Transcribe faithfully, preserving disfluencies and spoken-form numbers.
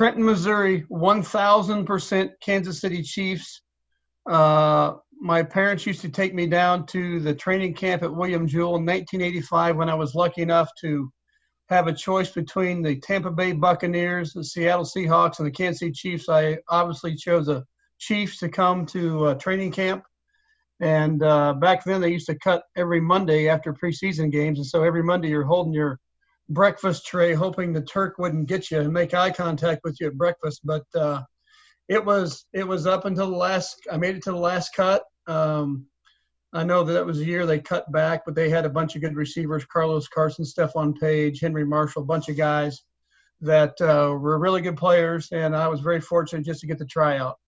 Trenton, Missouri, one thousand percent Kansas City Chiefs. Uh, my parents used to take me down to the training camp at William Jewell in nineteen eighty-five when I was lucky enough to have a choice between the Tampa Bay Buccaneers, the Seattle Seahawks, and the Kansas City Chiefs. I obviously chose the Chiefs to come to uh, training camp. And uh, back then they used to cut every Monday after preseason games. And so every Monday you're holding your breakfast tray, hoping the Turk wouldn't get you and make eye contact with you at breakfast. But uh, it was it was up until the last – I made it to the last cut. Um, I know that it was a year they cut back, but they had a bunch of good receivers, Carlos Carson, Stephon Page, Henry Marshall, a bunch of guys that uh, were really good players, and I was very fortunate just to get the tryout.